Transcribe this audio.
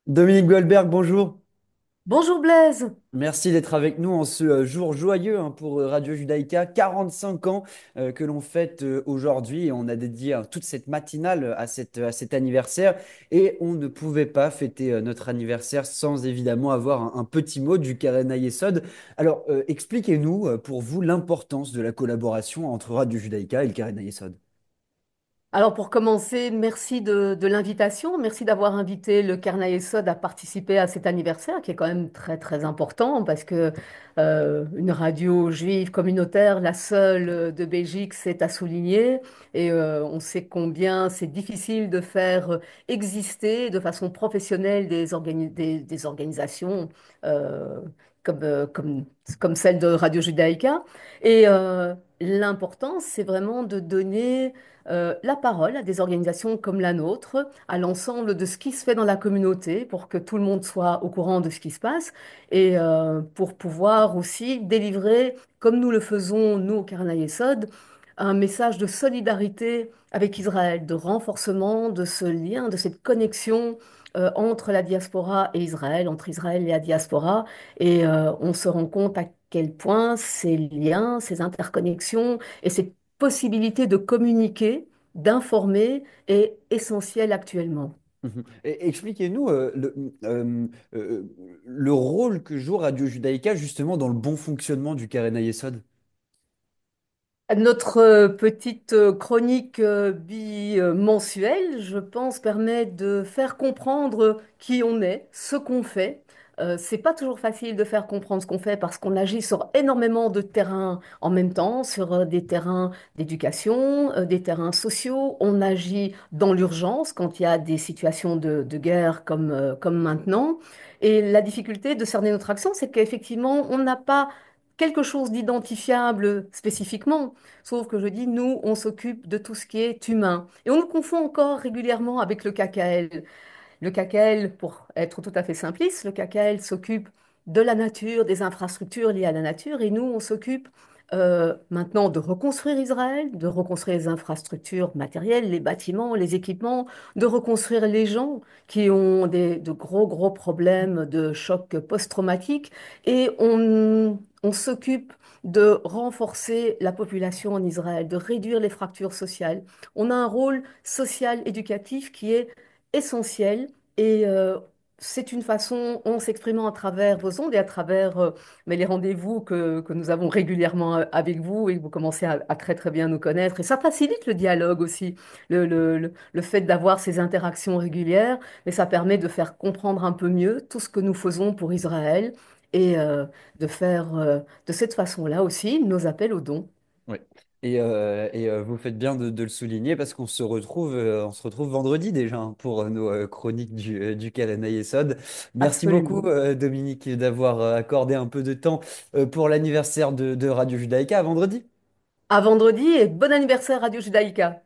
Dominique Goldberg, bonjour. Bonjour Blaise. Merci d'être avec nous en ce jour joyeux pour Radio Judaïka. 45 ans que l'on fête aujourd'hui et on a dédié toute cette matinale à cet anniversaire. Et on ne pouvait pas fêter notre anniversaire sans évidemment avoir un petit mot du Keren Ayesod. Alors, expliquez-nous pour vous l'importance de la collaboration entre Radio Judaïka et le Keren Ayesod. Alors pour commencer, merci de l'invitation. Merci d'avoir invité le Carnaï Essod à participer à cet anniversaire qui est quand même très très important parce que une radio juive communautaire, la seule de Belgique, c'est à souligner. Et on sait combien c'est difficile de faire exister de façon professionnelle des organisations euh, comme celle de Radio Judaïka. Et l'important, c'est vraiment de donner la parole à des organisations comme la nôtre, à l'ensemble de ce qui se fait dans la communauté pour que tout le monde soit au courant de ce qui se passe et pour pouvoir aussi délivrer, comme nous le faisons, nous, au Karana Yesod, un message de solidarité avec Israël, de renforcement de ce lien, de cette connexion entre la diaspora et Israël, entre Israël et la diaspora. Et on se rend compte à quel point ces liens, ces interconnexions et cette possibilité de communiquer, d'informer est essentielle actuellement. Mhm. Expliquez-nous le rôle que joue Radio Judaïka justement dans le bon fonctionnement du Keren Ayesod. Notre petite chronique bimensuelle, je pense, permet de faire comprendre qui on est, ce qu'on fait. C'est pas toujours facile de faire comprendre ce qu'on fait parce qu'on agit sur énormément de terrains en même temps, sur des terrains d'éducation, des terrains sociaux. On agit dans l'urgence quand il y a des situations de guerre comme maintenant. Et la difficulté de cerner notre action, c'est qu'effectivement, on n'a pas quelque chose d'identifiable spécifiquement. Sauf que je dis, nous, on s'occupe de tout ce qui est humain. Et on nous confond encore régulièrement avec le KKL. Le KKL, pour être tout à fait simpliste, le KKL s'occupe de la nature, des infrastructures liées à la nature, et nous, on s'occupe maintenant de reconstruire Israël, de reconstruire les infrastructures matérielles, les bâtiments, les équipements, de reconstruire les gens qui ont de gros, gros problèmes de choc post-traumatique, et on s'occupe de renforcer la population en Israël, de réduire les fractures sociales. On a un rôle social éducatif qui est essentiel et c'est une façon, en s'exprimant à travers vos ondes et à travers mais les rendez-vous que nous avons régulièrement avec vous et que vous commencez à très très bien nous connaître. Et ça facilite le dialogue aussi, le fait d'avoir ces interactions régulières, mais ça permet de faire comprendre un peu mieux tout ce que nous faisons pour Israël et de faire de cette façon-là aussi nos appels aux dons. Oui. Et vous faites bien de le souligner parce on se retrouve vendredi déjà pour nos chroniques du Keren Ayesod. Merci beaucoup, Absolument. Dominique, d'avoir accordé un peu de temps pour l'anniversaire de Radio Judaïka. À vendredi. À vendredi et bon anniversaire Radio Judaïka.